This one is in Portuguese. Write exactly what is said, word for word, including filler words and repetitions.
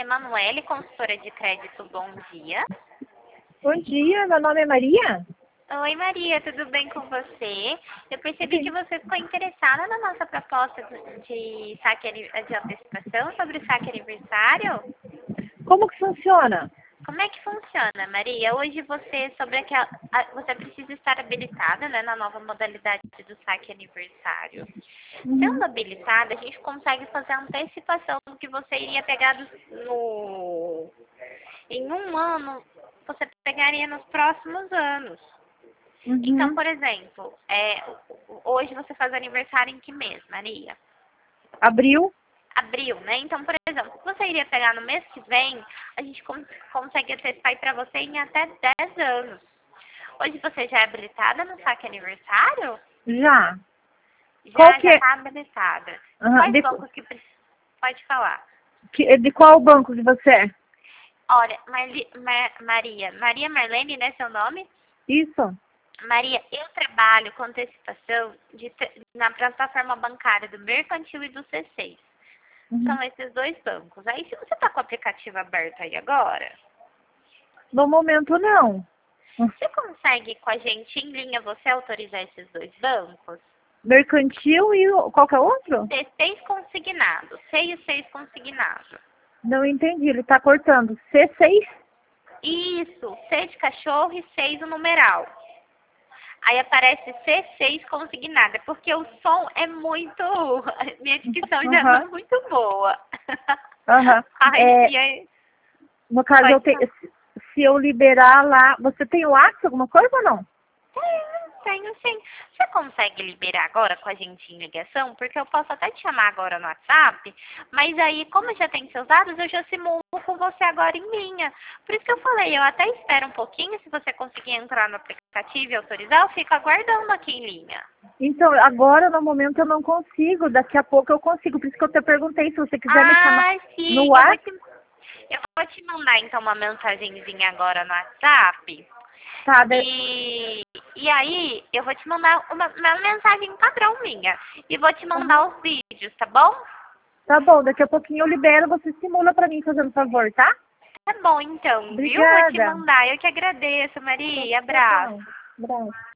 Emanuele, consultora de crédito, bom dia. Bom dia, meu nome é Maria. Oi, Maria, tudo bem com você? Eu percebi que você ficou interessada na nossa proposta de saque ani- de antecipação sobre o saque aniversário. Como que funciona? Como é que funciona, Maria? Hoje você sobre aquela, a- você precisa estar habilitada, né, na nova modalidade do saque aniversário. Uhum. Sendo habilitada, a gente consegue fazer a antecipação do que você iria pegar do- no em um ano, você pegaria nos próximos anos. Então, Uhum. por exemplo, é, hoje você faz aniversário em que mês, Maria? Abril? Abril, né? Então, por exemplo, se você iria pegar no mês que vem, a gente con- consegue antecipar para você em até dez anos. Hoje você já é habilitada no saque aniversário? Já. Qual Já, que já é? está habilitada. Aham, Quais de, bancos que pre- pode falar? que- de qual banco que você é? Olha, Marli- Ma- Maria, Maria Marlene, né, seu nome? Isso. Maria, eu trabalho com antecipação de te- na plataforma bancária do Mercantil e do C seis. Uhum. São esses dois bancos. Aí, se você está com o aplicativo aberto aí agora, No momento, não. você consegue com a gente em linha você autorizar esses dois bancos? Mercantil e o- qual que é o outro? C seis consignado, C e o seis consignado. Não entendi, ele tá cortando. C seis? Isso, C de cachorro e seis o numeral. Aí aparece C seis consignada, porque o som é muito. Minha dicção já não é Aham. muito boa. Aham. Ai, É, e aí, no caso, pode eu falar. tenho, se eu liberar lá... Você tem o WhatsApp, alguma coisa ou não? Tenho, tenho sim. Você consegue liberar agora com a gente em ligação? Porque eu posso até te chamar agora no WhatsApp, mas aí, como eu já tenho seus dados, eu já simulo com você agora em linha. Por isso que eu falei, eu até espero um pouquinho, se você conseguir entrar no aplicativo e autorizar, eu fico aguardando aqui em linha. Então, agora, no momento, eu não consigo. Daqui a pouco eu consigo. Por isso que eu te perguntei se você quiser me chamar Ah, sim, no eu vou WhatsApp. te, eu vou te mandar então uma mensagenzinha agora no WhatsApp. Tá, de- E, e aí, eu vou te mandar uma, uma mensagem padrão minha. E vou te mandar os vídeos, tá bom? Tá bom, daqui a pouquinho eu libero, você simula pra mim, fazendo favor, tá? Tá bom, então, viu? Vou te Obrigada. mandar. Eu que agradeço, Maria. Tchau, Abraço. tchau. Abraço.